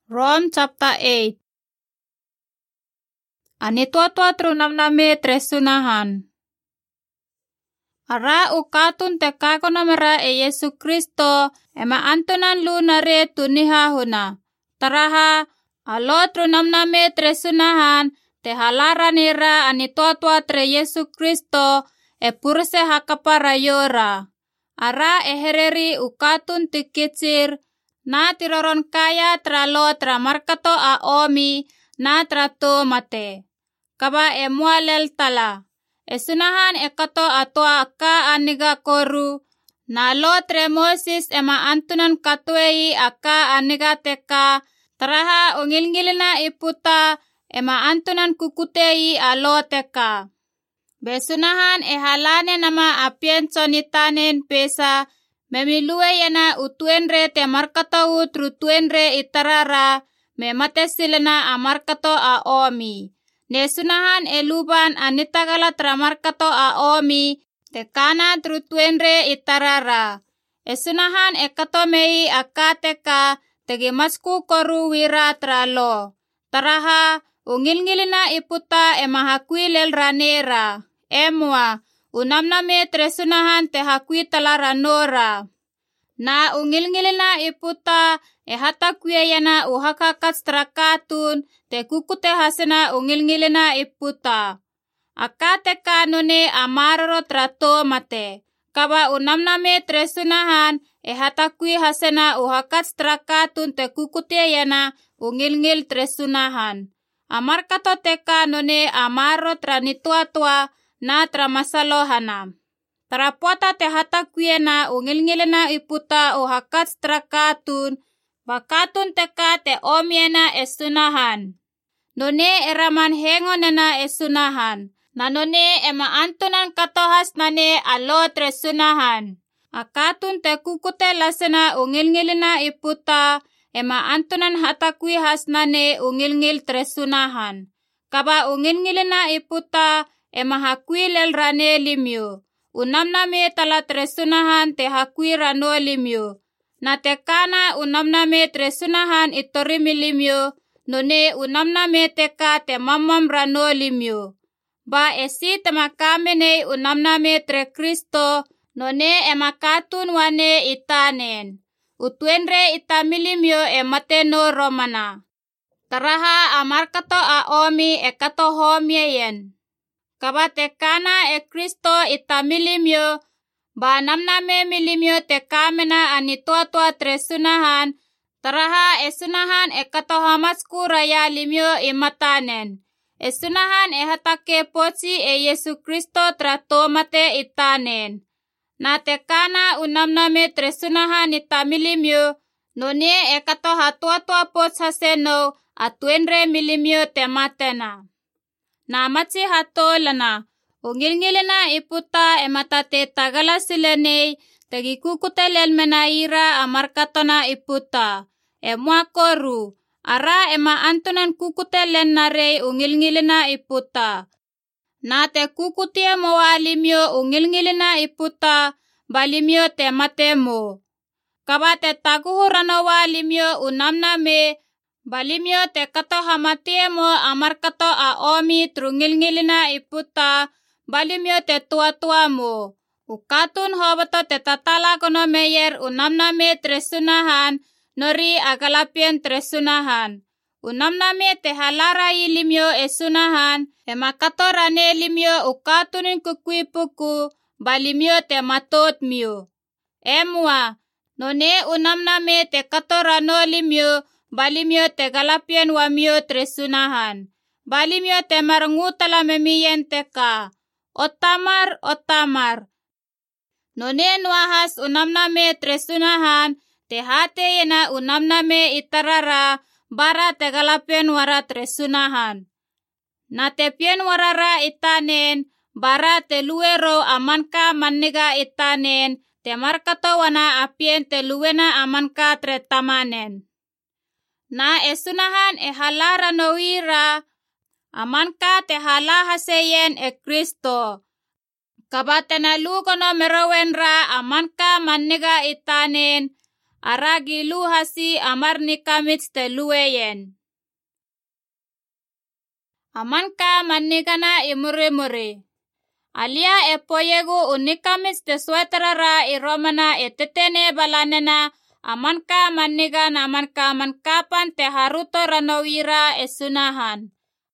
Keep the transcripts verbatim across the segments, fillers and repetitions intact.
Rome chapter eight. Ani tua-tua trunam nami tresunahan. Ara ukatun te kakonomera e Yesu Kristo ema antunan lu nare tuniha huna. Taraha alo trunam nami tresunahan te halaranira ani tua-tua tre Yesu Kristo e purse hakapara yora. Ara ehereri ukatun tikitsir na tiroron kaya tralo tramarkato a omi na trato mate. Kaba emualel tala. Esunahan ekato atoa ka aniga koru. Na lo tre Moses ema antunan katuei aka aniga teka. Taraha ungilngilina iputa ema antunan kukutei alo teka. Besunahan ehalane nama apien sonitanen pesa. Memilue yana utuenre te markato utrutuenre itarara. Me matesilena a markato a omi. Nesunahan eluban anitagala tramarkato a omi. Te kana trutuenre itarara. Esunahan ekato mei akateka. Tegi masku koru wira tralo. Taraha ungilngilina iputa emahakui lel ranera. Emwa. Unamname tresunahan te hakui talara nora. Na ungilngilina iputa e hata kuyayana uhakakats trakatun te kukute hasena ungilngilina iputa. Akate kanone amaroro trato mate. Kaba unamname tresunahan e hata kui hasena uhakats trakatun te kukute yana ungilngil tresunahan. Amarkato te kanone amaro tranitua-tua na tramasalohana. Tarapota te hata kuyena ungilngilina iputa o hakats trakatun, bakatun teka te omiena esunahan. None eraman hengo nena esunahan, na none ema antunan katohas nane alo tresunahan. Akatun te kukute lasena ungilngilina iputa, ema antunan hata kui has nane ungilngil tresunahan. Kaba ungilngilina iputa, ema hakui lel rane limyo. Unamname tala tresunahan te hakui rano limyo. Na te kana unamname tresunahan itorimi limyo. None unamname teka te mamam rano limyo. Ba esi te makamene unamname tre Kristo. None emakatun wane itanen. Utuenre itamilimyo e mateno romana. Taraha amarkato a omi e kato homyeyen. Kaba te kana e Kristo itamilimyo, ba namname milimyo te kamena ani tua-tua tresunahan, taraha esunahan e kato hamasku raya limyo imatanen. Esunahan e hatake poci e Yesu Kristo trato mate itanen. Na te kana unamname tresunahan itamilimyo, none e kato hatua-tua poc haseno atuenre milimyo te matena. Na matsi hatolana, ungilngilina iputa ematate tagala silenei, tegi kukutelel menaira amarkatona iputa. Emwa koru, ara ema antunan kukutelen narei ungilngilina iputa. Na te kukutie moalimyo ungilngilina iputa, balimyo te matemo. Kaba te taguhurano walimyo unamname, balimyo te kato hamatiemo amarkato a omi trungilngilina iputa, balimyo te tua-tua mo. Ukatun hobato te tatala kono meyer unamname tresunahan, nori agalapien tresunahan. Unamname te halarai limyo esunahan, emakato rane limyo ukatunin kukuipuku, balimyo te matot myo. Emwa, none unamname te kato rano limyo, balimyo te galapien wamyo tresunahan. Balimyo te marangutala memiyen teka. Otamar, otamar. None nuahas unamname tresunahan, te hate yena unamname itarara, bara te galapien wara tresunahan. Na te pien warara itanen, bara te luero amanka maniga itanen, te markato wana apien te luena amanka tretamanen. Na esunahan e halara nowira, amanka te halahaseyen e Kristo. Kabatena lukono merowenra amanka maniga itanen, ara gilu hasi amar nikamits te lueyen. Amanka manigana imure-mure. Alia e poyegu unikamits te sweterara i romana e tetene balanena amanka manigan amanka mankapan te haruto ranowira e sunahan.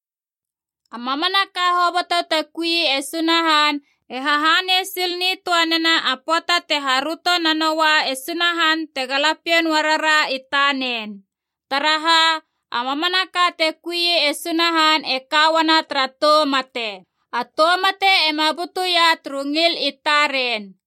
Amamanaka hoboto te kui e sunahan e hahane silni tuanena apota te haruto nanowa e sunahan te galapien warara itanen. Taraha, amamanaka te kui e sunahan e kawana trato mate. Ato mate e mabutu ya trungil itaren.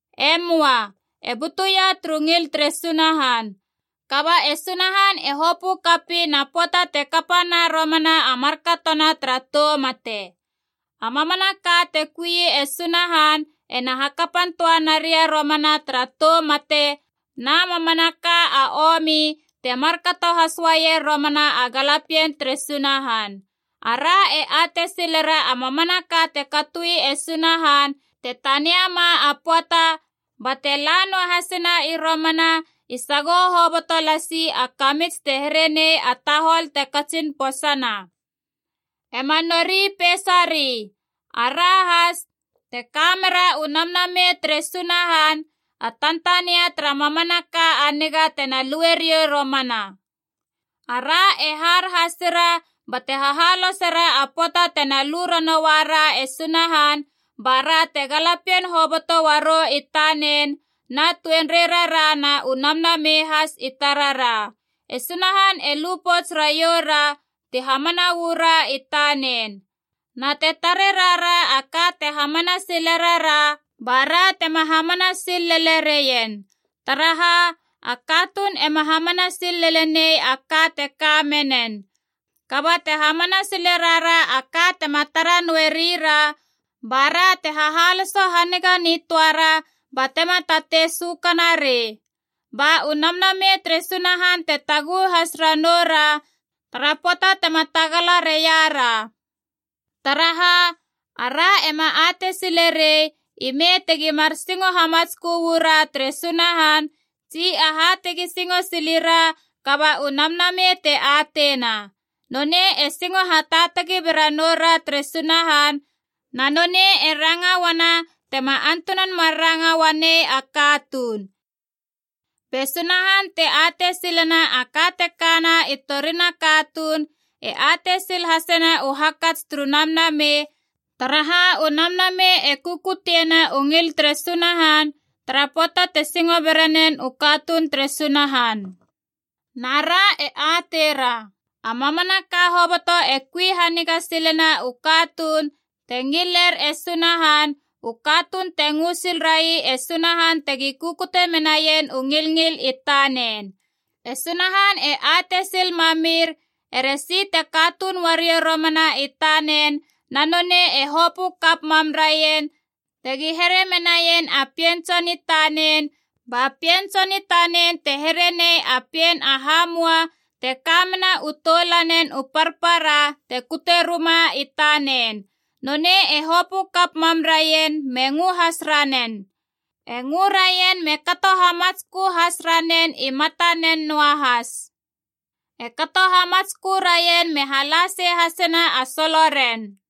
Emwa, e butu ya trungil tre sunahan. Kaba e sunahan e hopu kapi na pota te kapana romana amarkatona trato mate. Amamanaka te kui e sunahan e nahakapan tua naria romana trato mate na mamanaka a omi te markato haswaye romana agalapien tre sunahan. Ara e ate silera amamanaka te katui e sunahan te taniama apota batelano hasina i romana isago hobotolasi akamits te herene atahol te kacin posana. Emanori pesari, arahas, te kamera unamname tre sunahan, atantania tramamanaka aniga tena luerio romana. Ara e har hasira, bate hahalo sera apota tena lurono wara e sunahan, bara te galapien hoboto waro itanen, na tuenrera na unamname has itarara. E sunahan e lupots rayora, te hamana wura itanen. Na te tarerara aka te hamana silerara, bara te mahamana silelereyen. Taraha, akatun e mahamana silelene aka te kamenen. Kaba te hamana silerara aka te mataran werira, bara te hahaleso haniga nitwara, batema tate sukanare. Ba unamname tre sunahan te tagu hasranora, tarapota te matagala reyara. Taraha, ara ema ate silere, ime tegi marsingo hamatsku wura tre sunahan, si aha tegi singo silira, kaba unamname te atena. None e singo hatatagi beranora tre sunahan, na none e ranga wana te maantunan maranga wane akatun. Pesunahan te ate silana akate kana itorina katun, e ate sil hasena uhakat strunamname, taraha unamname e kukutiena ungil tre sunahan, tarapota te singo beranen ukatun tre sunahan. Nara e atera, amamanaka hoboto e kui haniga silena ukatun, tengiler e sunahan, ukatun tengusil rai e sunahan tegi kukute menayen ungil-ngil itanen. E sunahan e ate sil mamir, eresi te katun wario romana itanen, nanone e hopu kap mamrayen, tegi here menayen apienson itanen, ba pienson itanen te herene apien ahamua, te kamena utolanen uparpara, te kute ruma itanen. None e hopu kap mamrayen mengu hasranen. E ngurayen me kato hamatsku hasranen imatanen nuahas. E kato hamatsku rayen me halase hasena asoloren.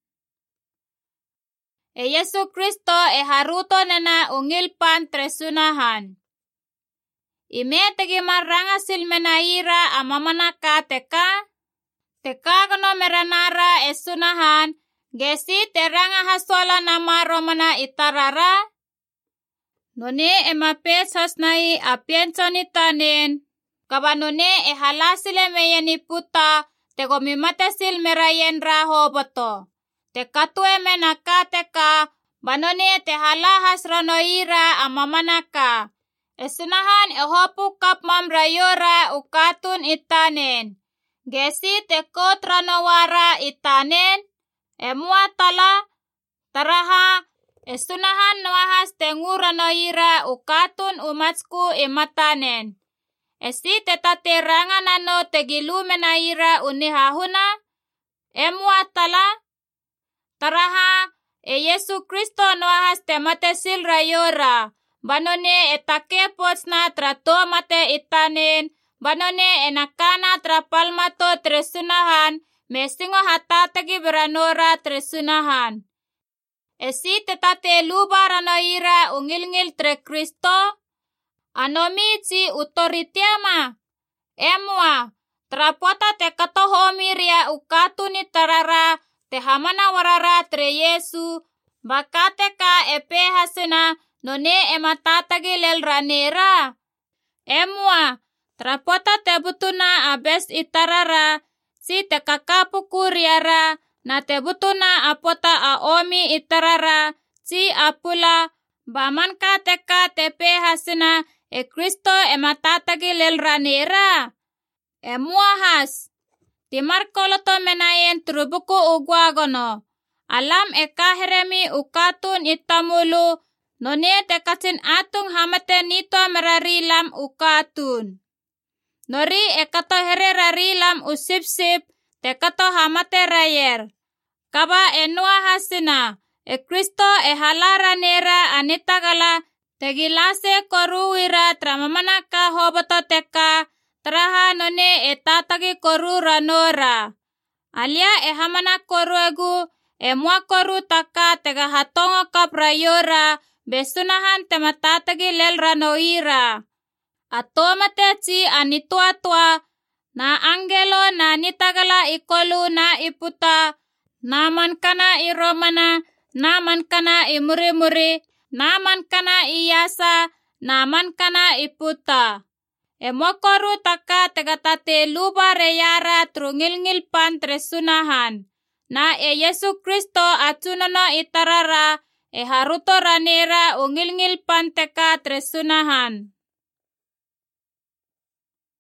E Yesu Kristo e haruto nena ungilpan tre sunahan. Ime tegi maranga silmenaira amamanaka teka. Teka kono meranara e sunahan. Gesi teranga haswala nama romana itarara. None e mapes hasnai apienson itanen. Kaba none e halasile meyeni puta. Te gomimate sil merayen rahoboto. Te katue menaka teka. Banone te halahas ranoira amamanaka. E sunahan e hopu kap mamrayora ukatun itanen. Gesi te kotranowara itanen. Emua tala, taraha, esunahan nuahas tengura noira ukatun umatsku imatanen. Esi tetate ranganano tegilu menaira unihahuna. Emua tala, taraha, e Yesu Kristo nuahas temate sil rayora. banone etake potsna trato mate itanen, banone enakana trapalmato tresunahan, mesingo hatatagi beranora tresunahan. Esi tetate lubarano ira ungil-ngil tre Kristo, anomi ci utoritiama, emwa, trapota te katohomiria ukatuni tarara, te hamana warara tre Yesu, bakate ka epe hasena none ematatagi lel ranera. Emwa, trapota te butuna abes itarara, si te kakapukuriara, na te butuna apota aomi itarara, si apula, bamanka teka tepe hasena e Kristo ematatagi lel ranera. Emwa has, timar koloto menayen trubuku ugwagono. Alam eka heremi ukatun itamulu, none te kasin atung hamate nito merarilam ukatun. Nori ekato hererarilam usip-sip, te kato hamate rayer. Kaba enua hasina, e Kristo e halaranera anitagala, te gilase koruwira tramamanaka hoboto teka, traha none e tatagi koru ranora. Alia e hamana koruegu, e mua koru taka tega hatongo kaprayora, besunahan tematatagi lel ranoira. Atomate ci anitua-tua, na angelo na nitagala ikolu na iputa, naman kana iromana, naman kana imuri-muri, naman kana iyasa, naman kana iputa. E mokoru taka tegatate luba reyara trungil-ngil pan tresunahan. Na e Yesu Kristo atunono itarara, e haruto ranera ungil-ngil pan teka tresunahan.